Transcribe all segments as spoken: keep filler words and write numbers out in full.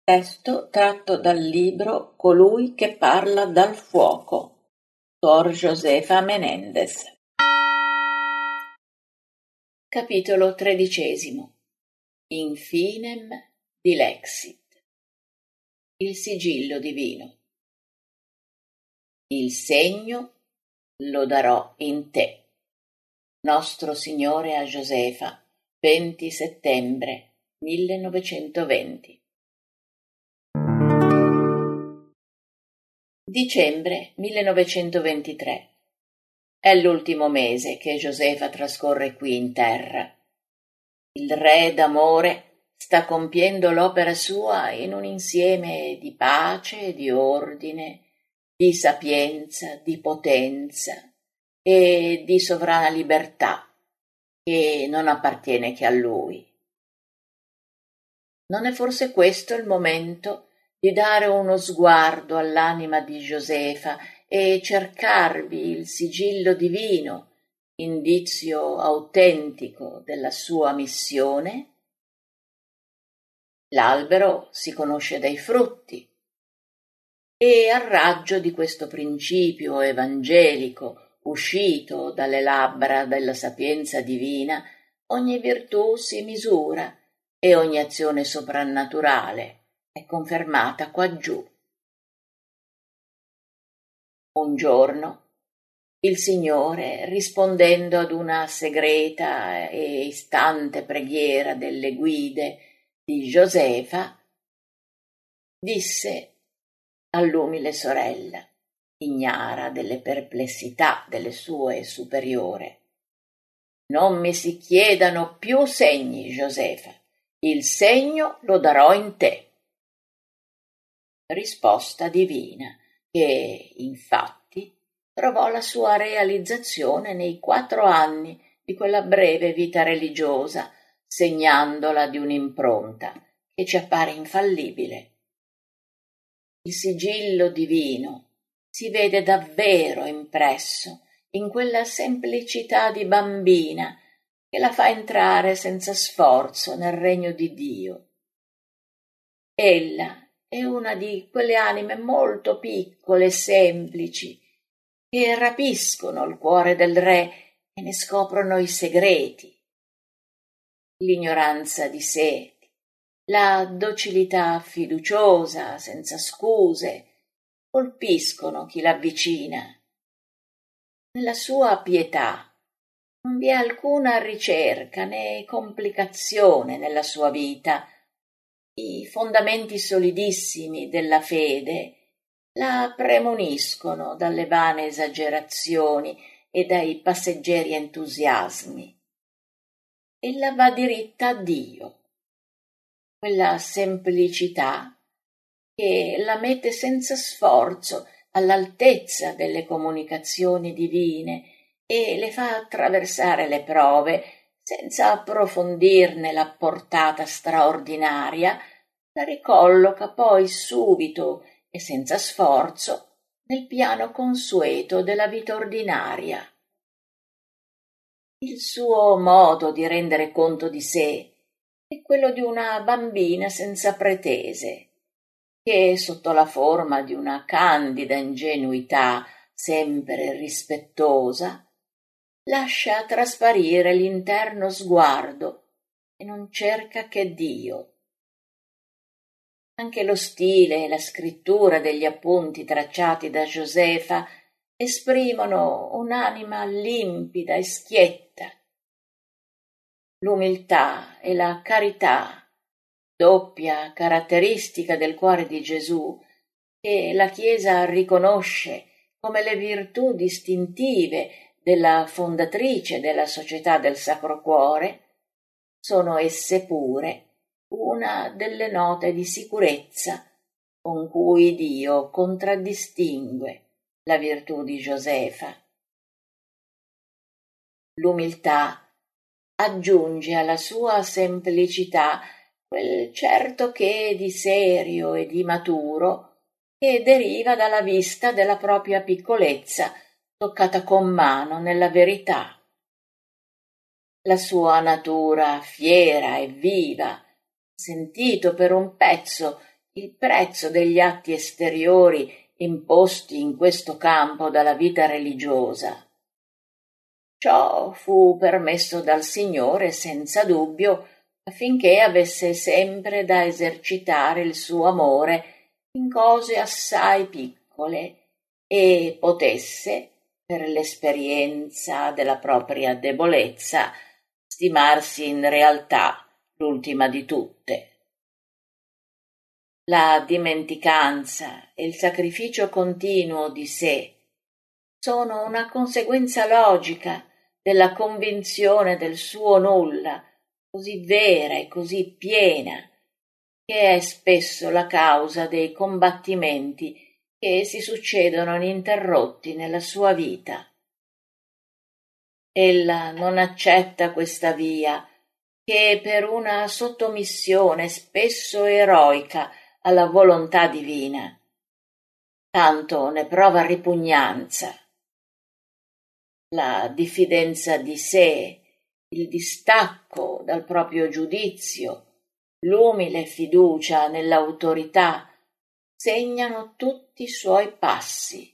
Testo tratto dal libro Colui che parla dal fuoco, Sor Josefa Menéndez. Capitolo tredicesimo. In finem dilexit. Il sigillo divino. Il segno lo darò in te. Nostro Signore a Josefa, venti settembre millenovecentoventi. Dicembre millenovecentoventitré. È l'ultimo mese che Josefa trascorre qui in terra. Il re d'amore sta compiendo l'opera sua in un insieme di pace, di ordine, di sapienza, di potenza e di sovrana libertà che non appartiene che a lui. Non è forse questo il momento di dare uno sguardo all'anima di Josefa e cercarvi il sigillo divino, indizio autentico della sua missione? L'albero si conosce dai frutti e al raggio di questo principio evangelico uscito dalle labbra della sapienza divina ogni virtù si misura e ogni azione soprannaturale è confermata quaggiù. Un giorno il Signore, rispondendo ad una segreta e istante preghiera delle guide di Josefa, disse all'umile sorella, ignara delle perplessità delle sue superiore: «Non mi si chiedano più segni, Josefa, il segno lo darò in te». Risposta divina che, infatti, trovò la sua realizzazione nei quattro anni di quella breve vita religiosa, segnandola di un'impronta che ci appare infallibile. Il sigillo divino si vede davvero impresso in quella semplicità di bambina che la fa entrare senza sforzo nel regno di Dio. Ella è una di quelle anime molto piccole e semplici che rapiscono il cuore del re e ne scoprono i segreti. L'ignoranza di sé, la docilità fiduciosa, senza scuse, colpiscono chi l'avvicina. Nella sua pietà non vi è alcuna ricerca né complicazione nella sua vita. I fondamenti solidissimi della fede la premuniscono dalle vane esagerazioni e dai passeggeri entusiasmi. Ella va diritta a Dio, quella semplicità che la mette senza sforzo all'altezza delle comunicazioni divine e le fa attraversare le prove senza approfondirne la portata straordinaria, la ricolloca poi subito e senza sforzo nel piano consueto della vita ordinaria. Il suo modo di rendere conto di sé è quello di una bambina senza pretese, che sotto la forma di una candida ingenuità sempre rispettosa lascia trasparire l'interno sguardo e non cerca che Dio. Anche lo stile e la scrittura degli appunti tracciati da Josefa esprimono un'anima limpida e schietta. L'umiltà e la carità, doppia caratteristica del cuore di Gesù, che la Chiesa riconosce come le virtù distintive della fondatrice della Società del Sacro Cuore, sono esse pure una delle note di sicurezza con cui Dio contraddistingue la virtù di Josefa. L'umiltà aggiunge alla sua semplicità quel certo che di serio e di maturo che deriva dalla vista della propria piccolezza toccata con mano nella verità. La sua natura fiera e viva, sentito per un pezzo il prezzo degli atti esteriori imposti in questo campo dalla vita religiosa. Ciò fu permesso dal Signore senza dubbio affinché avesse sempre da esercitare il suo amore in cose assai piccole e potesse, per l'esperienza della propria debolezza, stimarsi in realtà l'ultima di tutte. La dimenticanza e il sacrificio continuo di sé sono una conseguenza logica della convinzione del suo nulla, così vera e così piena, che è spesso la causa dei combattimenti che si succedono ininterrotti nella sua vita. Ella non accetta questa via che per una sottomissione spesso eroica alla volontà divina, tanto ne prova ripugnanza. La diffidenza di sé, il distacco dal proprio giudizio, l'umile fiducia nell'autorità segnano tutti i suoi passi.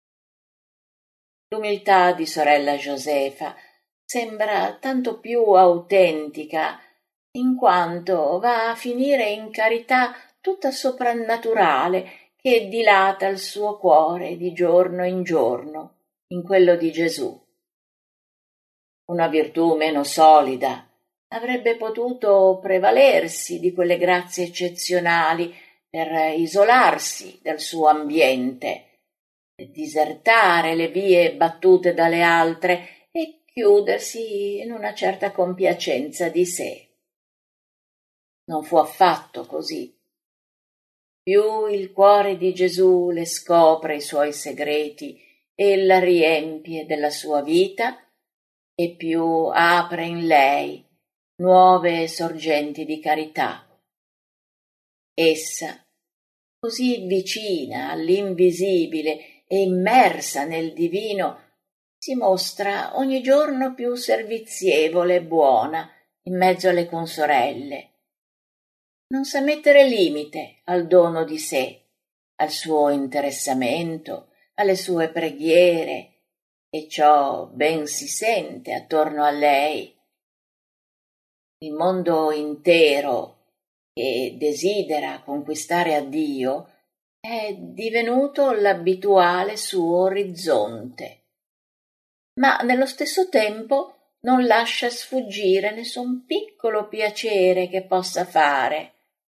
L'umiltà di sorella Josefa sembra tanto più autentica in quanto va a finire in carità tutta soprannaturale che dilata il suo cuore di giorno in giorno in quello di Gesù. Una virtù meno solida avrebbe potuto prevalersi di quelle grazie eccezionali per isolarsi dal suo ambiente, disertare le vie battute dalle altre e chiudersi in una certa compiacenza di sé. Non fu affatto così. Più il cuore di Gesù le scopre i suoi segreti e la riempie della sua vita, e più apre in lei nuove sorgenti di carità. Essa, così vicina all'invisibile e immersa nel divino, si mostra ogni giorno più servizievole e buona in mezzo alle consorelle. Non sa mettere limite al dono di sé, al suo interessamento, alle sue preghiere, e ciò ben si sente attorno a lei. Il mondo intero, che desidera conquistare a Dio, è divenuto l'abituale suo orizzonte, ma nello stesso tempo non lascia sfuggire nessun piccolo piacere che possa fare.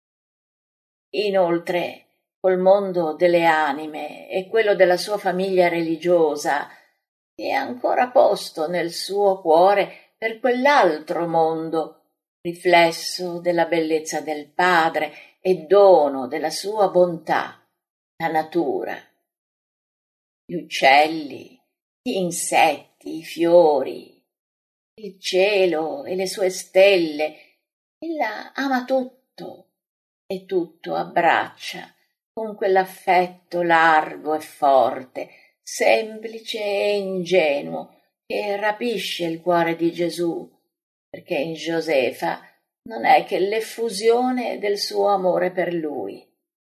Inoltre, col mondo delle anime e quello della sua famiglia religiosa, è ancora posto nel suo cuore per quell'altro mondo, riflesso della bellezza del Padre e dono della sua bontà, la natura. Gli uccelli, gli insetti, i fiori, il cielo e le sue stelle, ella ama tutto e tutto abbraccia con quell'affetto largo e forte, semplice e ingenuo, che rapisce il cuore di Gesù, perché in Josefa non è che l'effusione del suo amore per lui.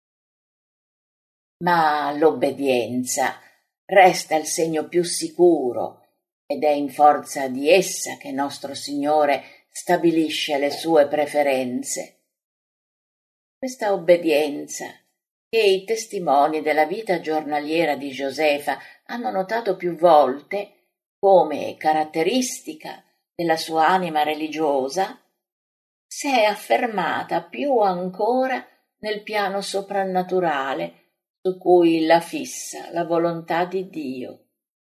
Ma l'obbedienza resta il segno più sicuro, ed è in forza di essa che nostro Signore stabilisce le sue preferenze. Questa obbedienza, che i testimoni della vita giornaliera di Josefa hanno notato più volte come caratteristica della sua anima religiosa, si è affermata più ancora nel piano soprannaturale su cui la fissa la volontà di Dio.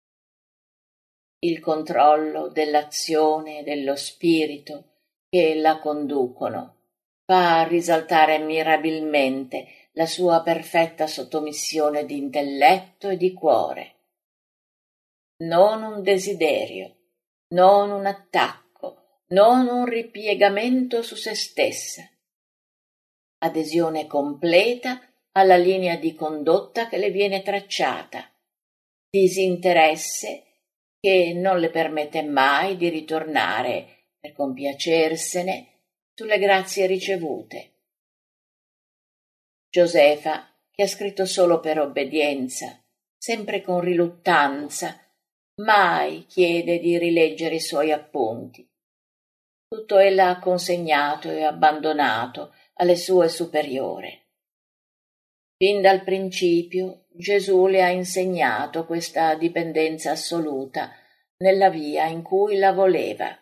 Il controllo dell'azione e dello spirito che la conducono fa risaltare mirabilmente la sua perfetta sottomissione di intelletto e di cuore. Non un desiderio, non un attacco, non un ripiegamento su se stessa. Adesione completa alla linea di condotta che le viene tracciata, disinteresse che non le permette mai di ritornare per compiacersene sulle grazie ricevute. Josefa, che ha scritto solo per obbedienza, sempre con riluttanza, mai chiede di rileggere i suoi appunti. Tutto ella ha consegnato e abbandonato alle sue superiore. Fin dal principio Gesù le ha insegnato questa dipendenza assoluta nella via in cui la voleva.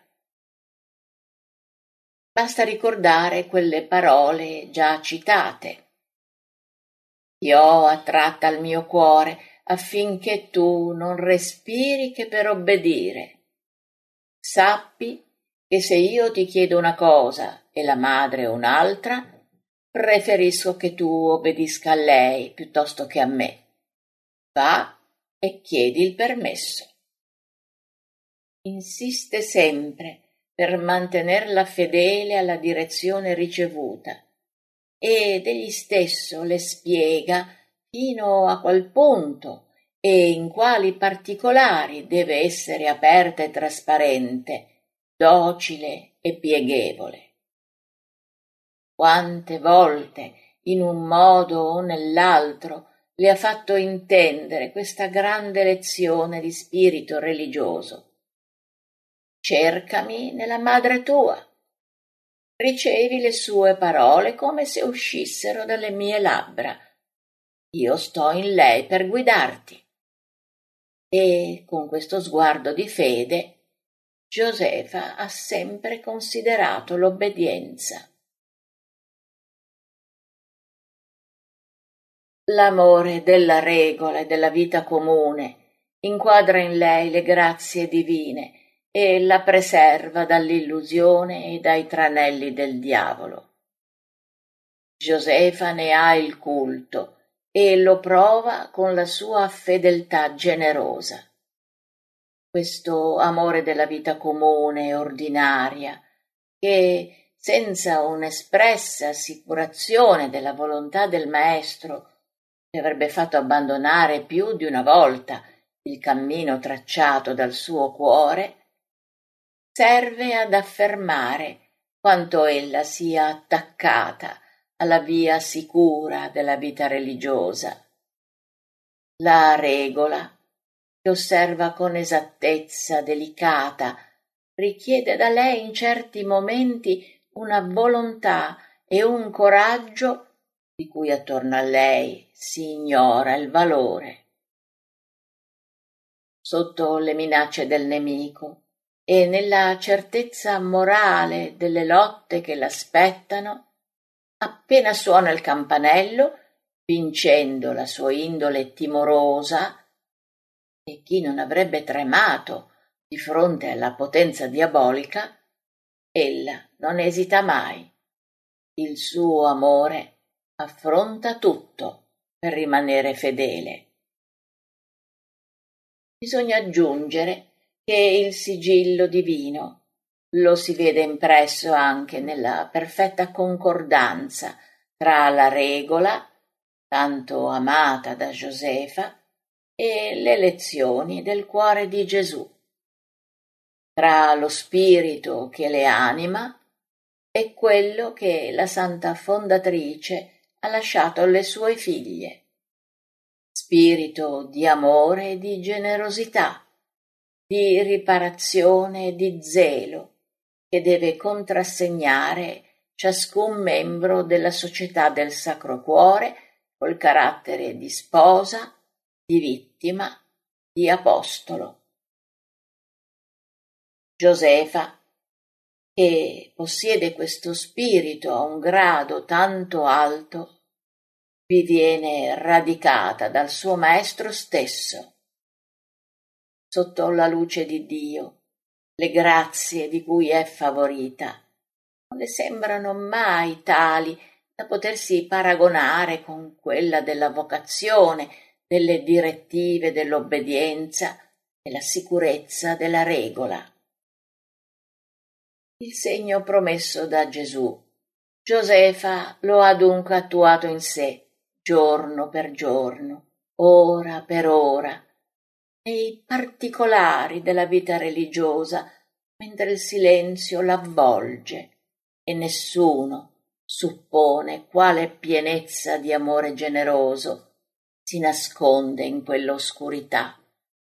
Basta ricordare quelle parole già citate. Ti ho attratta al mio cuore affinché tu non respiri che per obbedire. Sappi che se io ti chiedo una cosa e la madre un'altra, preferisco che tu obbedisca a lei piuttosto che a me. Va e chiedi il permesso. Insiste sempre per mantenerla fedele alla direzione ricevuta ed egli stesso le spiega fino a qual punto e in quali particolari deve essere aperta e trasparente, docile e pieghevole. Quante volte, in un modo o nell'altro, le ha fatto intendere questa grande lezione di spirito religioso. Cercami nella madre tua. Ricevi le sue parole come se uscissero dalle mie labbra. Io sto in lei per guidarti. E con questo sguardo di fede, Josefa ha sempre considerato l'obbedienza. L'amore della regola e della vita comune inquadra in lei le grazie divine e la preserva dall'illusione e dai tranelli del diavolo. Josefa ne ha il culto e lo prova con la sua fedeltà generosa. Questo amore della vita comune e ordinaria, che senza un'espressa assicurazione della volontà del maestro le avrebbe fatto abbandonare più di una volta il cammino tracciato dal suo cuore, serve ad affermare quanto ella sia attaccata alla via sicura della vita religiosa. La regola, che osserva con esattezza delicata, richiede da lei in certi momenti una volontà e un coraggio di cui attorno a lei si ignora il valore. Sotto le minacce del nemico e nella certezza morale delle lotte che l'aspettano, appena suona il campanello, vincendo la sua indole timorosa, e chi non avrebbe tremato di fronte alla potenza diabolica, ella non esita mai. Il suo amore affronta tutto per rimanere fedele. Bisogna aggiungere che il sigillo divino lo si vede impresso anche nella perfetta concordanza tra la regola, tanto amata da Josefa, e le lezioni del cuore di Gesù, tra lo spirito che le anima e quello che la santa fondatrice ha lasciato alle sue figlie. Spirito di amore e di generosità, di riparazione e di zelo, che deve contrassegnare ciascun membro della società del Sacro Cuore col carattere di sposa, di vittima, di apostolo. Josefa, che possiede questo spirito a un grado tanto alto, vi viene radicata dal suo maestro stesso. Sotto la luce di Dio, le grazie di cui è favorita non le sembrano mai tali da potersi paragonare con quella della vocazione, delle direttive dell'obbedienza e la sicurezza della regola. Il segno promesso da Gesù, Josefa lo ha dunque attuato in sé, giorno per giorno, ora per ora, nei particolari della vita religiosa, mentre il silenzio l'avvolge e nessuno, suppone quale pienezza di amore generoso si nasconde in quell'oscurità.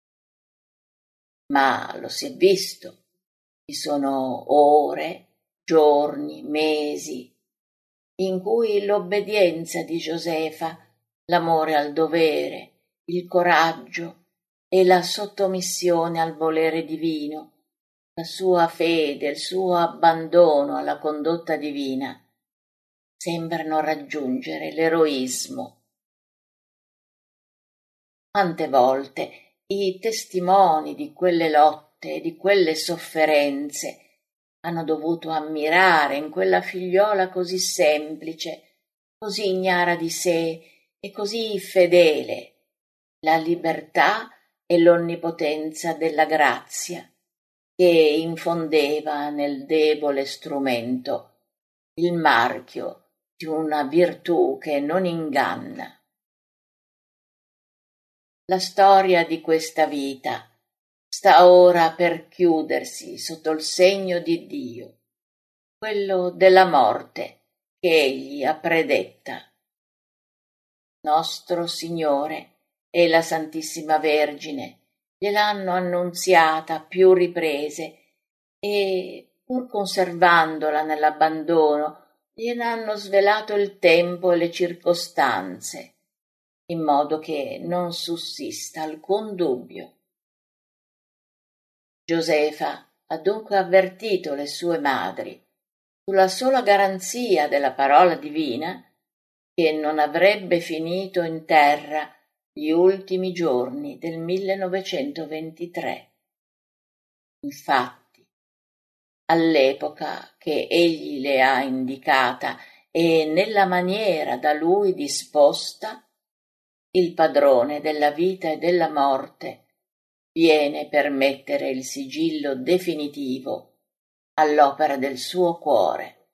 Ma lo si è visto, ci sono ore, giorni, mesi, in cui l'obbedienza di Josefa, l'amore al dovere, il coraggio e la sottomissione al volere divino, la sua fede, il suo abbandono alla condotta divina, sembrano raggiungere l'eroismo. Quante volte i testimoni di quelle lotte e di quelle sofferenze hanno dovuto ammirare in quella figliola così semplice, così ignara di sé e così fedele la libertà e l'onnipotenza della grazia che infondeva nel debole strumento il marchio di una virtù che non inganna. La storia di questa vita sta ora per chiudersi sotto il segno di Dio, quello della morte che egli ha predetta. Nostro Signore e la Santissima Vergine gliel'hanno annunziata a più riprese e, pur conservandola nell'abbandono, glien'hanno svelato il tempo e le circostanze, in modo che non sussista alcun dubbio. Josefa ha dunque avvertito le sue madri, sulla sola garanzia della parola divina, che non avrebbe finito in terra gli ultimi giorni del millenovecentoventitré. Infatti, all'epoca che egli le ha indicata e nella maniera da lui disposta, il padrone della vita e della morte viene per mettere il sigillo definitivo all'opera del suo cuore.